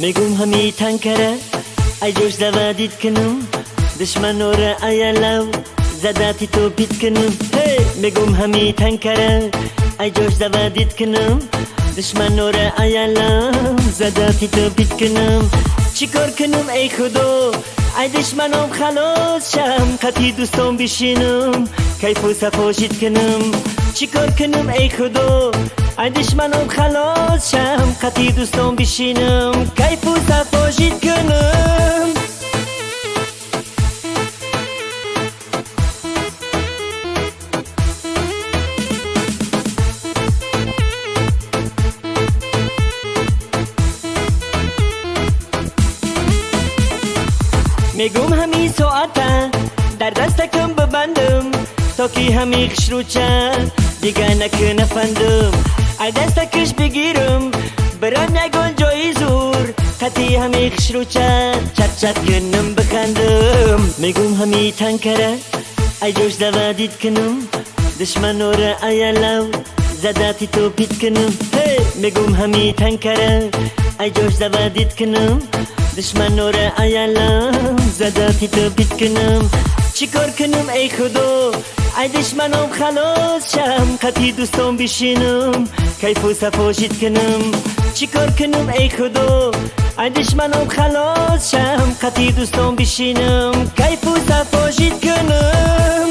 میگم همی تنکره ای جوش دوادید کنم دشمن را ایالو زداتی تو بیت کنم میگم همی تنکره ای جوش دوادید کنم دشمن را ایالو زداتی تو بیت کنم چیکار کنم ای خدا ای دشمنم خلاص شم قطعی دوستم بشینم کیف و صفاشید کنم چیکار کنم ای خدا ای دشمنم خلاص شم قطعی دوستم بشینم کیف و صفاشید کنم میگم همی ساعته در دستکم ببندم تا که همی خشروچه دیگه نکنه فندم ای دستکش بگیرم برم نگان جای زور قطعی همی خشروچه چت چت کنم بخندم میگم همی تنکره ای جوش دوادید کنم دشمن را ایالو زداتی تو بیت کنم میگم همی تنکره ای جوش دوادید کنم دشمن را ایالو زداتی تو بیت کنم چیکار کنم ای خدا ای دشمنم خلاص شم قطعی دوستم بشینم کیف و صفاشید کنم چیکار کنم ای خدا ای دشمنم خلاص شم قطعی دوستم بشینم کیف و صفاشید کنم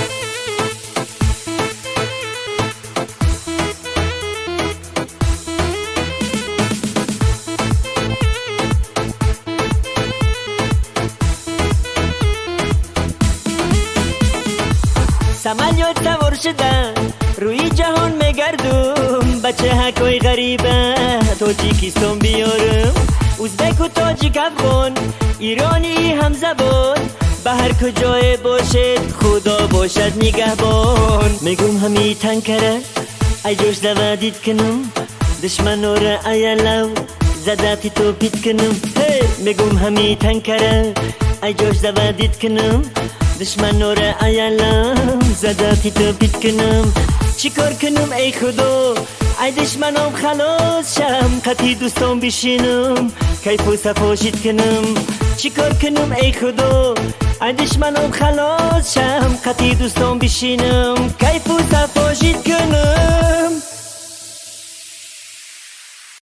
سمالیات سوار شده روی جهان میگردم بچه هکای غریبه تاجیکستان بیارم ازبک و تاجیک افغان ایرانی هم زبان به هر کجای باشد خدا باشد نگهبان میگم همی تنکره ای جوش دوادید کنم دشمن را ایالو زداتی تو بیت کنم میگم همی تنکره ای جوش دوادید کنم دشمن را ایالو زداتی تو بیت کنم چیکار کنم ای خدا ای دشمنم خلاص شم قطعی دوستم بشینم کیف و صفاشید کنم چیکار کنم ای خدا ای دشمنم خلاص شم قطعی دوستم بشینم کیف و صفاشید کنم